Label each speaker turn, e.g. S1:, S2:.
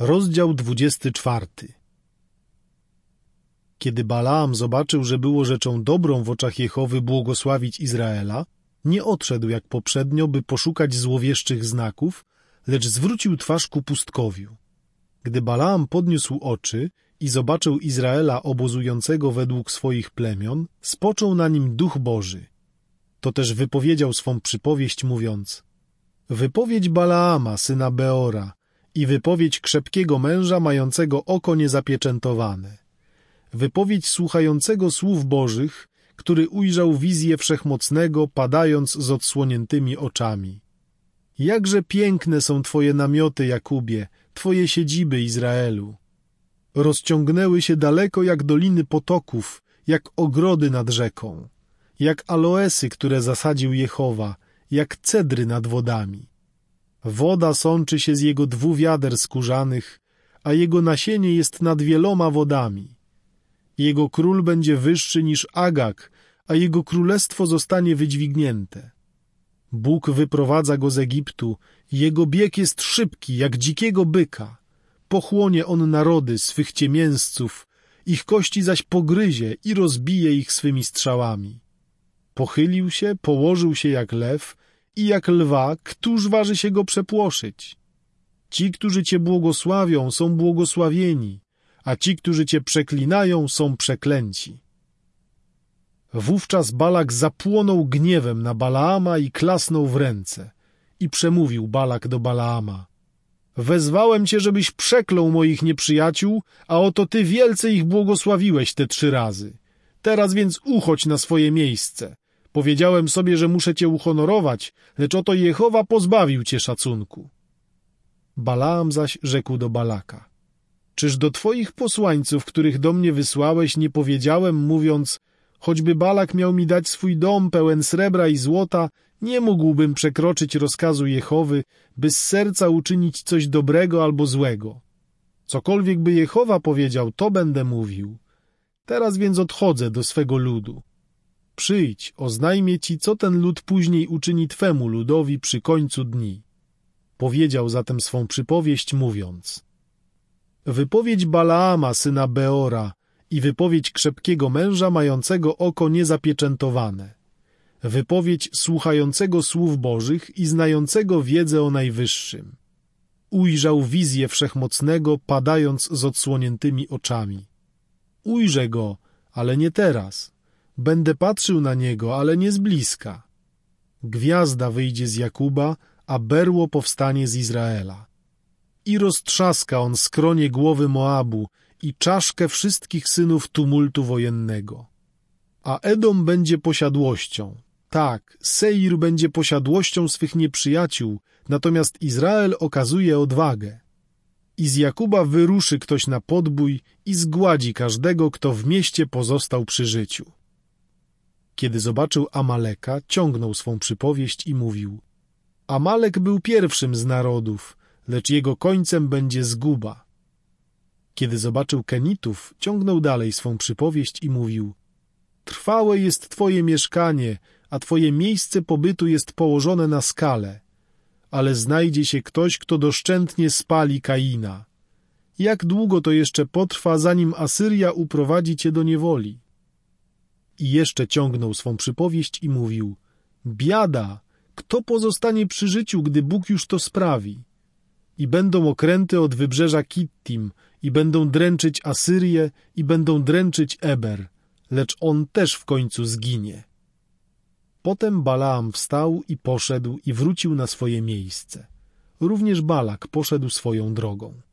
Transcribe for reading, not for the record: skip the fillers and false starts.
S1: Rozdział 24. Kiedy Balaam zobaczył, że było rzeczą dobrą w oczach Jehowy błogosławić Izraela, nie odszedł jak poprzednio, by poszukać złowieszczych znaków, lecz zwrócił twarz ku pustkowiu. Gdy Balaam podniósł oczy i zobaczył Izraela obozującego według swoich plemion, spoczął na nim Duch Boży. To też wypowiedział swą przypowieść, mówiąc: wypowiedź Balaama, syna Beora, i wypowiedź krzepkiego męża mającego oko niezapieczętowane. Wypowiedź słuchającego słów Bożych, który ujrzał wizję Wszechmocnego, padając z odsłoniętymi oczami. Jakże piękne są Twoje namioty, Jakubie, Twoje siedziby, Izraelu. Rozciągnęły się daleko jak doliny potoków, jak ogrody nad rzeką, jak aloesy, które zasadził Jehowa, jak cedry nad wodami. Woda sączy się z jego 2 wiader skórzanych, a jego nasienie jest nad wieloma wodami. Jego król będzie wyższy niż Agag, a jego królestwo zostanie wydźwignięte. Bóg wyprowadza go z Egiptu, jego bieg jest szybki, jak dzikiego byka. Pochłonie on narody swych ciemięzców, ich kości zaś pogryzie i rozbije ich swymi strzałami. Pochylił się, położył się jak lew i jak lwa, któż waży się go przepłoszyć? Ci, którzy Cię błogosławią, są błogosławieni, a ci, którzy Cię przeklinają, są przeklęci. Wówczas Balak zapłonął gniewem na Balaama i klasnął w ręce. I przemówił Balak do Balaama: wezwałem Cię, żebyś przeklął moich nieprzyjaciół, a oto Ty wielce ich błogosławiłeś te 3 razy. Teraz więc uchodź na swoje miejsce. Powiedziałem sobie, że muszę Cię uhonorować, lecz oto Jehowa pozbawił Cię szacunku. Balaam zaś rzekł do Balaka: czyż do Twoich posłańców, których do mnie wysłałeś, nie powiedziałem, mówiąc: choćby Balak miał mi dać swój dom pełen srebra i złota, nie mógłbym przekroczyć rozkazu Jehowy, by z serca uczynić coś dobrego albo złego. Cokolwiek by Jehowa powiedział, to będę mówił. Teraz więc odchodzę do swego ludu. Przyjdź, oznajmię Ci, co ten lud później uczyni Twemu ludowi przy końcu dni. Powiedział zatem swą przypowieść, mówiąc: wypowiedź Balaama, syna Beora, i wypowiedź krzepkiego męża mającego oko niezapieczętowane. Wypowiedź słuchającego słów Bożych i znającego wiedzę o Najwyższym. Ujrzał wizję Wszechmocnego, padając z odsłoniętymi oczami. Ujrzę go, ale nie teraz. Będę patrzył na niego, ale nie z bliska. Gwiazda wyjdzie z Jakuba, a berło powstanie z Izraela. I roztrzaska on skronie głowy Moabu i czaszkę wszystkich synów tumultu wojennego. A Edom będzie posiadłością. Tak, Seir będzie posiadłością swych nieprzyjaciół, natomiast Izrael okazuje odwagę. I z Jakuba wyruszy ktoś na podbój i zgładzi każdego, kto w mieście pozostał przy życiu. Kiedy zobaczył Amaleka, ciągnął swą przypowieść i mówił: Amalek był pierwszym z narodów, lecz jego końcem będzie zguba. Kiedy zobaczył Kenitów, ciągnął dalej swą przypowieść i mówił: trwałe jest Twoje mieszkanie, a Twoje miejsce pobytu jest położone na skale, ale znajdzie się ktoś, kto doszczętnie spali Kaina. Jak długo to jeszcze potrwa, zanim Asyria uprowadzi Cię do niewoli? I jeszcze ciągnął swą przypowieść i mówił: biada, kto pozostanie przy życiu, gdy Bóg już to sprawi? I będą okręty od wybrzeża Kittim, i będą dręczyć Asyrię, i będą dręczyć Eber, lecz on też w końcu zginie. Potem Balaam wstał i poszedł i wrócił na swoje miejsce. Również Balak poszedł swoją drogą.